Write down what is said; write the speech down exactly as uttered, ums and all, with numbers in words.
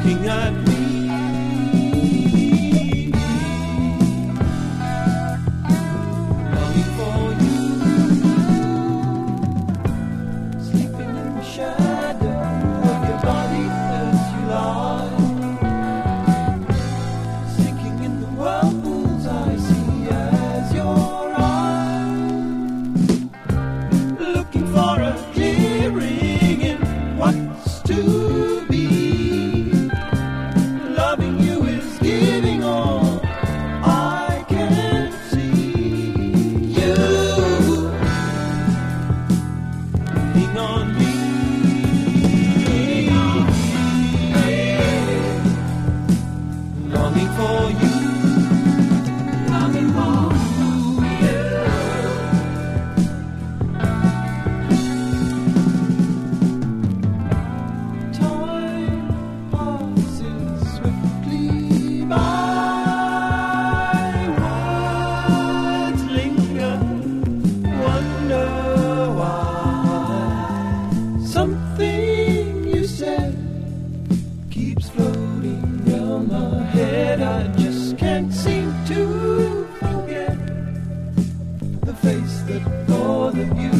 looking at me. Longing for you, sleeping in the shadow of your body as you lie, sinking in the whirlpools I see as your eyes, looking for a clearing in what's to be. Loving you is giving all I can see. You leaning on me, longing for you, longing for you. Time passes swiftly by, words linger, wonder why. Something you said keeps floating round my head. I just can't seem to forget the face that bore the beauty